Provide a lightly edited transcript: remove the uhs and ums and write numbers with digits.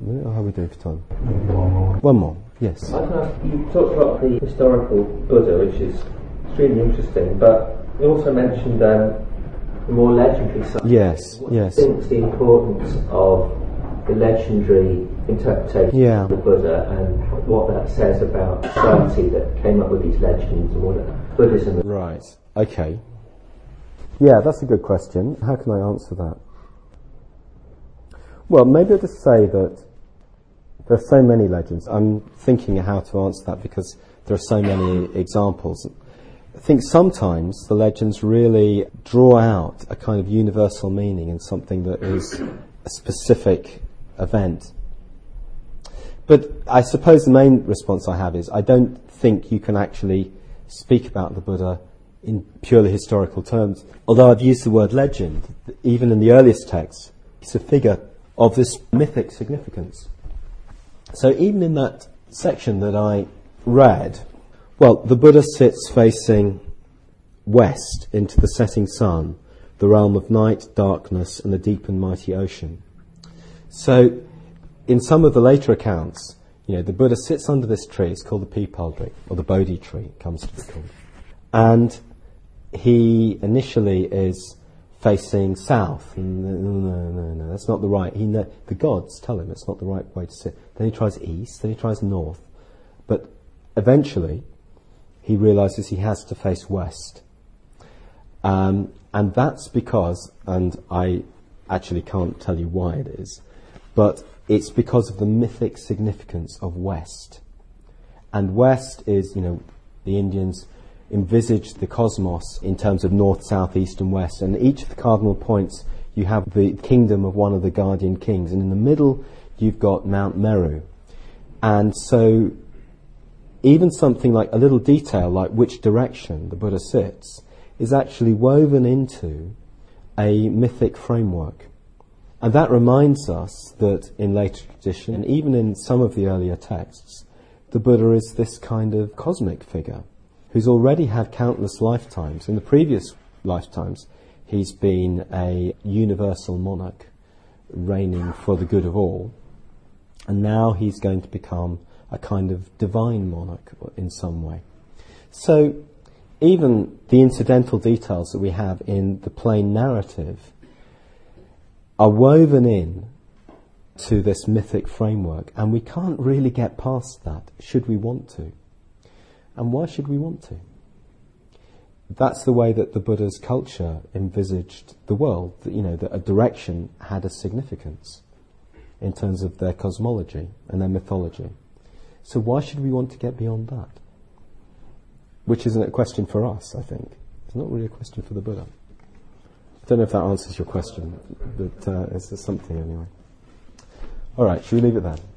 minute, or how are we doing for time? One more, yes. I can ask, you talked about the historical Buddha, which is extremely interesting, but you also mentioned the more legendary side. Yes, yes. I think the importance of the legendary interpretation of the Buddha and what that says about society that came up with these legends and what Buddhism. Right, okay. Yeah, that's a good question. How can I answer that? Well, maybe I'll just say that there are so many legends. I'm thinking how to answer that because there are so many examples. I think sometimes the legends really draw out a kind of universal meaning in something that is a specific event. But I suppose the main response I have is I don't think you can actually speak about the Buddha in purely historical terms. Although I've used the word legend, even in the earliest texts, it's a figure of this mythic significance. So even in that section that I read, well, the Buddha sits facing west into the setting sun, the realm of night, darkness, and the deep and mighty ocean. So in some of the later accounts, the Buddha sits under this tree. It's called the peepal tree, or the Bodhi tree, it comes to be called. And he initially is facing south. No, that's not the right. The gods tell him it's not the right way to sit. Then he tries east, then he tries north. But eventually, he realizes he has to face west. And that's because, and I actually can't tell you why it is, but it's because of the mythic significance of west. And west is, the Indians envisaged the cosmos in terms of north, south, east and west. And each of the cardinal points, you have the kingdom of one of the guardian kings. And in the middle, you've got Mount Meru. And so even something like a little detail like which direction the Buddha sits is actually woven into a mythic framework. And that reminds us that in later tradition, and even in some of the earlier texts, the Buddha is this kind of cosmic figure who's already had countless lifetimes. In the previous lifetimes, he's been a universal monarch reigning for the good of all. And now he's going to become a kind of divine monarch in some way. So even the incidental details that we have in the plain narrative are woven in to this mythic framework, and we can't really get past that, should we want to. And why should we want to? That's the way that the Buddha's culture envisaged the world, that a direction had a significance in terms of their cosmology and their mythology. So why should we want to get beyond that? Which isn't a question for us, I think. It's not really a question for the Buddha. I don't know if that answers your question, but it's something anyway. All right, should we leave it there?